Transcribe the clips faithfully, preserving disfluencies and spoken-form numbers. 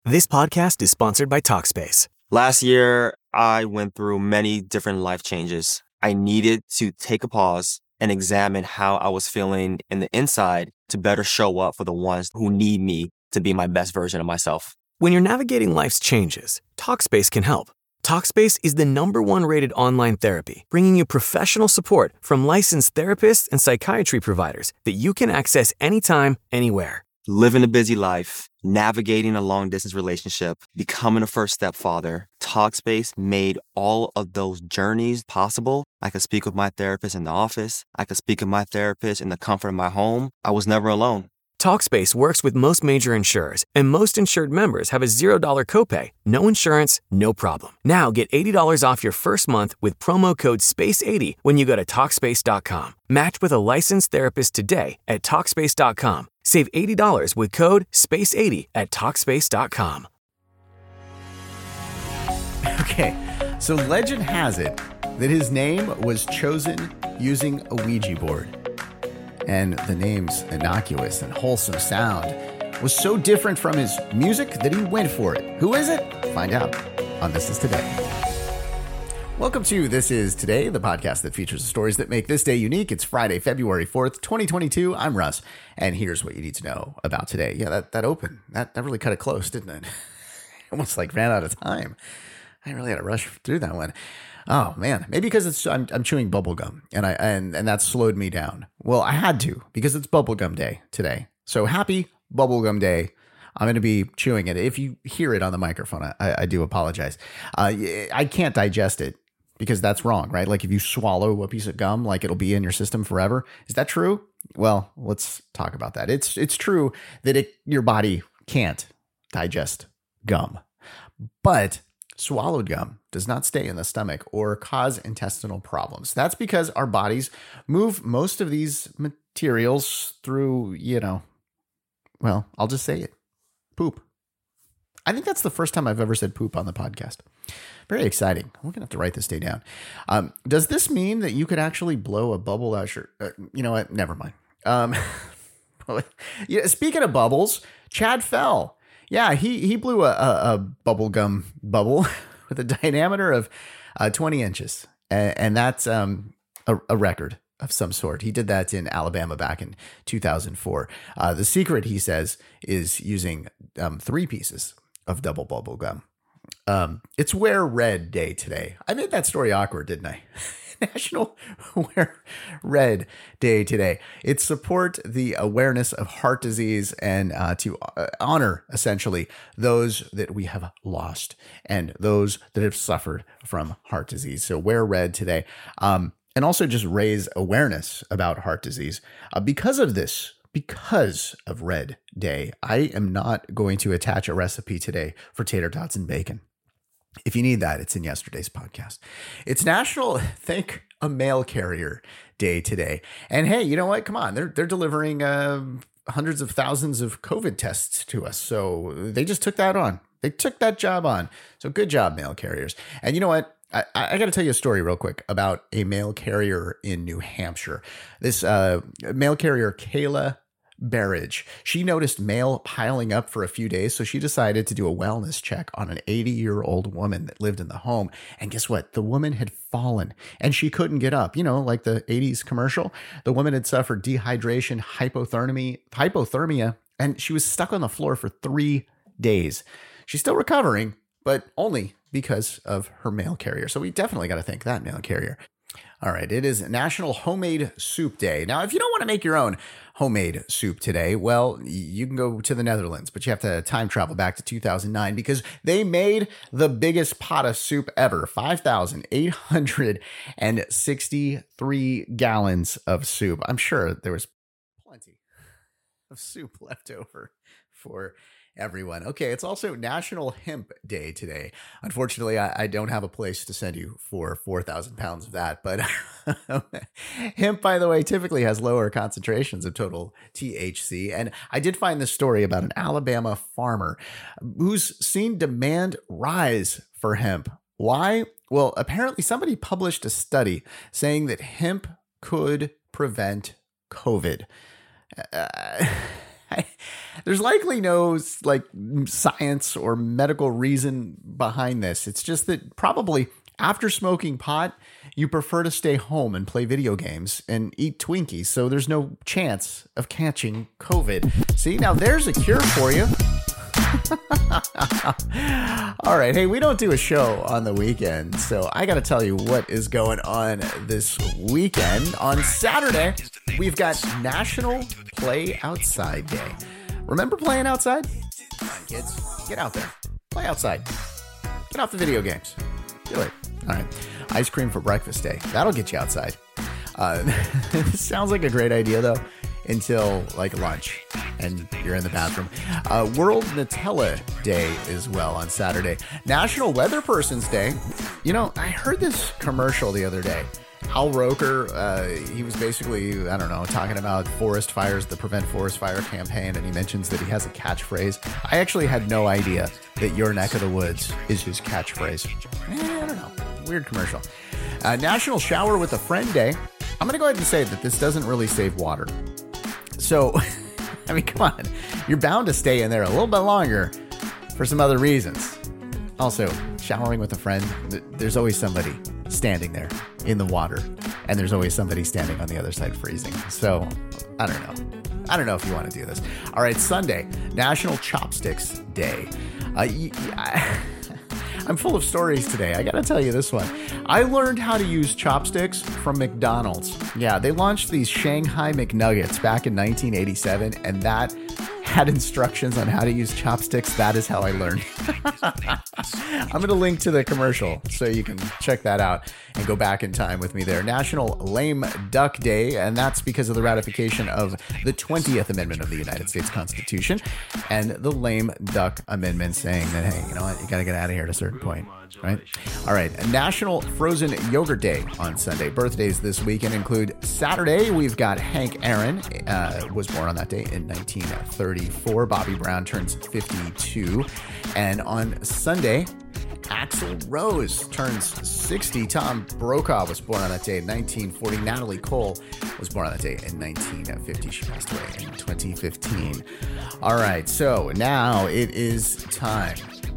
This podcast is sponsored by Talkspace. Last year, I went through many different life changes. I needed to take a pause and examine how I was feeling in the inside to better show up for the ones who need me to be my best version of myself. When you're navigating life's changes, Talkspace can help. Talkspace is the number one rated online therapy, bringing you professional support from licensed therapists and psychiatry providers that you can access anytime, anywhere. Living a busy life, navigating a long-distance relationship, becoming a first-step father, Talkspace made all of those journeys possible. I could speak with my therapist in the office. I could speak with my therapist in the comfort of my home. I was never alone. Talkspace works with most major insurers, and most insured members have a zero dollars copay. No insurance, no problem. Now get eighty dollars off your first month with promo code space eighty when you go to Talkspace dot com. Match with a licensed therapist today at Talkspace dot com. Save eighty dollars with code space eighty at Talkspace dot com. Okay, so legend has it that his name was chosen using a Ouija board. And the name's innocuous and wholesome sound was so different from his music that he went for it. Who is it? Find out on This Is Today. Welcome to This Is Today, the podcast that features the stories that make this day unique. It's Friday, February fourth, twenty twenty-two. I'm Russ, and here's what you need to know about today. Yeah, that, that open, that, that really cut it close, didn't it? Almost like ran out of time. I really had to rush through that one. Oh man, maybe because it's I'm, I'm chewing bubble gum and I and and that slowed me down. Well, I had to because it's bubblegum day today. So happy bubblegum day. I'm going to be chewing it. If you hear it on the microphone, I, I do apologize. Uh, I can't digest it because that's wrong, right? Like if you swallow a piece of gum, like it'll be in your system forever. Is that true? Well, let's talk about that. It's it's true that it your body can't digest gum, but swallowed gum does not stay in the stomach or cause intestinal problems. That's because our bodies move most of these materials through, you know, well, I'll just say it, poop. I think that's the first time I've ever said poop on the podcast. Very exciting. We're going to have to write this day down. Um, does this mean that you could actually blow a bubble out your, uh, you know what? Never mind. Um, yeah, speaking of bubbles, Chad fell. Yeah, he he blew a, a, a bubble gum bubble with a diameter of uh, twenty inches. And, and that's um, a, a record of some sort. He did that in Alabama back in two thousand four. Uh, the secret, he says, is using um, three pieces of double bubble gum. Um, it's Wear Red Day today. I made that story awkward, didn't I? National Wear Red Day today. It's support the awareness of heart disease and uh, to uh, honor essentially those that we have lost and those that have suffered from heart disease. So wear red today. Um, and also just raise awareness about heart disease. Uh, because of this, because of Red Day, I am not going to attach a recipe today for tater tots and bacon. If you need that, it's in yesterday's podcast. It's National Thank a Mail Carrier Day today. And hey, you know what? Come on. They're they're delivering uh, hundreds of thousands of COVID tests to us. So they just took that on. They took that job on. So good job, mail carriers. And you know what? I, I got to tell you a story real quick about a mail carrier in New Hampshire. This uh, mail carrier, Kayla Barrage. She noticed mail piling up for a few days, so she decided to do a wellness check on an eighty-year-old woman that lived in the home. And guess what? The woman had fallen and she couldn't get up. You know, like the eighties commercial. The woman had suffered dehydration, hypothermia, hypothermia, and she was stuck on the floor for three days. She's still recovering, but only because of her mail carrier. So we definitely got to thank that mail carrier. All right, it is National Homemade Soup Day. Now, if you don't want to make your own homemade soup today, well, you can go to the Netherlands, but you have to time travel back to two thousand nine because they made the biggest pot of soup ever, five thousand eight hundred sixty-three gallons of soup. I'm sure there was plenty of soup left over for everyone. Okay, it's also National Hemp Day today. Unfortunately, I, I don't have a place to send you for four thousand pounds of that, but hemp, by the way, typically has lower concentrations of total T H C. And I did find this story about an Alabama farmer who's seen demand rise for hemp. Why? Well, apparently somebody published a study saying that hemp could prevent COVID. Uh, there's likely no like science or medical reason behind this. It's just that probably after smoking pot, you prefer to stay home and play video games and eat Twinkies. So there's no chance of catching COVID. See, now there's a cure for you. All right. Hey, we don't do a show on the weekend, so I got to tell you what is going on this weekend. On Saturday, we've got National Play Outside Day. Remember playing outside? Come on, kids. Get out there. Play outside. Get off the video games. Do it. All right. Ice cream for breakfast day. That'll get you outside. Uh, sounds like a great idea, though, until like lunch and you're in the bathroom. Uh, World Nutella Day as well on Saturday. National Weather Person's Day. You know, I heard this commercial the other day. Al Roker, uh, he was basically, I don't know, talking about forest fires, the Prevent Forest Fire campaign, and he mentions that he has a catchphrase. I actually had no idea that your neck of the woods is his catchphrase. Eh, I don't know. Weird commercial. Uh, National Shower with a Friend Day. I'm going to go ahead and say that this doesn't really save water. So, I mean, come on. You're bound to stay in there a little bit longer for some other reasons. Also, showering with a friend, there's always somebody standing there in the water, and there's always somebody standing on the other side freezing. So, I don't know. I don't know if you want to do this. All right, Sunday, National Chopsticks Day. Uh, I, I'm full of stories today. I got to tell you this one. I learned how to use chopsticks from McDonald's. Yeah, they launched these Shanghai McNuggets back in nineteen eighty-seven, and that had instructions on how to use chopsticks. That is how I learned. I'm going to link to the commercial so you can check that out and go back in time with me there. National Lame Duck Day, and that's because of the ratification of the twentieth Amendment of the United States Constitution and the Lame Duck Amendment saying that, hey, you know what, you got to get out of here at a certain point, right? All right, National Frozen Yogurt Day on Sunday. Birthdays this weekend include Saturday, we've got Hank Aaron, uh, was born on that day in nineteen thirty-four. Bobby Brown turns fifty-two. And on Sunday, Axl Rose turns sixty. Tom Brokaw was born on that day in nineteen forty. Natalie Cole was born on that day in nineteen fifty. She passed away in twenty fifteen. All right, so now it is time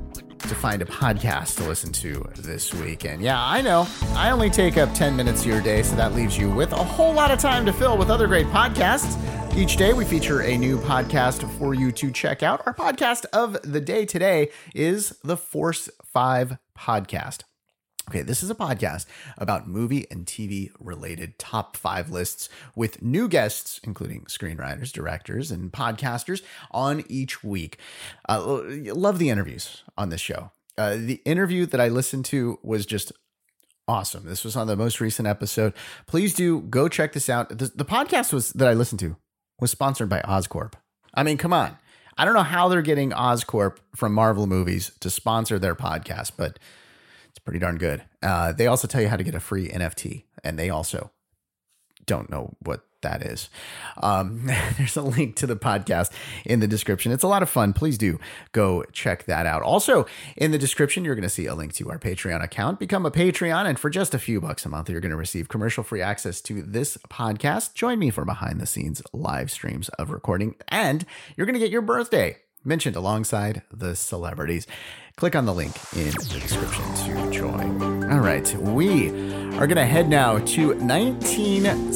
to find a podcast to listen to this weekend. Yeah, I know. I only take up ten minutes of your day, so that leaves you with a whole lot of time to fill with other great podcasts. Each day we feature a new podcast for you to check out. Our podcast of the day today is the Force five Podcast. Okay, this is a podcast about movie and T V related top five lists with new guests, including screenwriters, directors, and podcasters on each week. Uh, love the interviews on this show. Uh, the interview that I listened to was just awesome. This was on the most recent episode. Please do go check this out. The, the podcast was that I listened to was sponsored by Oscorp. I mean, come on. I don't know how they're getting Oscorp from Marvel Movies to sponsor their podcast, but it's pretty darn good. Uh, they also tell you how to get a free N F T, and they also don't know what that is. Um, there's a link to the podcast in the description. It's a lot of fun. Please do go check that out. Also, in the description, you're going to see a link to our Patreon account. Become a Patreon, and for just a few bucks a month, you're going to receive commercial-free access to this podcast. Join me for behind-the-scenes live streams of recording, and you're going to get your birthday mentioned alongside the celebrities. Click on the link in the description to join. All right, we are going to head now to nineteen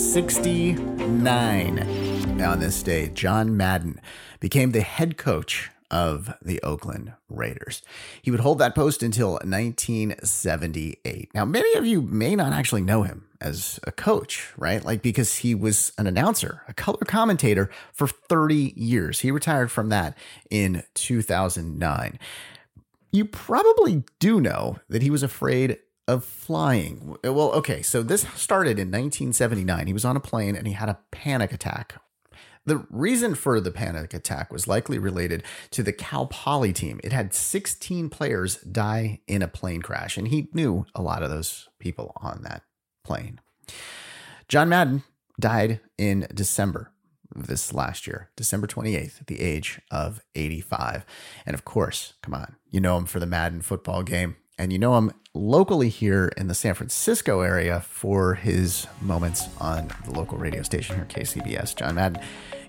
sixty-nine. On this day, John Madden became the head coach of the Oakland Raiders. He would hold that post until nineteen seventy-eight. Now, many of you may not actually know him as a coach, right? Like, because he was an announcer, a color commentator for thirty years. He retired from that in two thousand nine. You probably do know that he was afraid of flying. Well, okay, so this started in nineteen seventy-nine. He was on a plane and he had a panic attack. The reason for the panic attack was likely related to the Cal Poly team. It had sixteen players die in a plane crash, and he knew a lot of those people on that plane. John Madden died in December of this last year, December twenty-eighth, at the age of eighty-five. And of course, come on, you know him for the Madden football game, and you know him locally here in the San Francisco area for his moments on the local radio station here, K C B S. John Madden,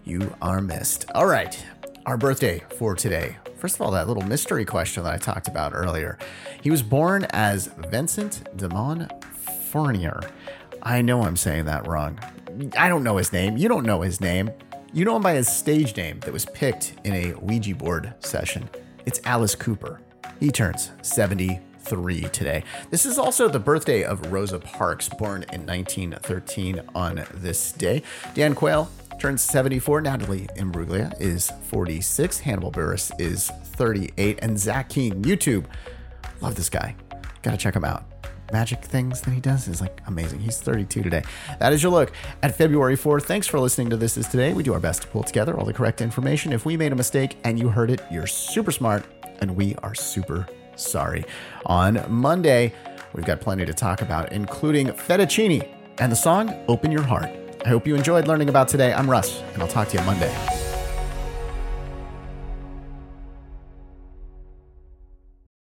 you are missed. All right, our birthday for today. First of all, that little mystery question that I talked about earlier. He was born as Vincent de Montfournier. I know I'm saying that wrong. I don't know his name. You don't know his name. You know him by his stage name that was picked in a Ouija board session. It's Alice Cooper. He turns seventy-three today. This is also the birthday of Rosa Parks, born in nineteen thirteen on this day. Dan Quayle turns seventy-four. Natalie Imbruglia is forty-six. Hannibal Buress is thirty-eight. And Zach Keen, YouTube. Love this guy. Gotta check him out. Magic things that he does is like amazing. He's thirty-two today. That is your look at February fourth. Thanks for listening to This Is Today. We do our best to pull together all the correct information. If we made a mistake and you heard it, you're super smart and we are super sorry. On Monday, we've got plenty to talk about, including fettuccine and the song Open Your Heart. I hope you enjoyed learning about today. I'm Russ, and I'll talk to you Monday.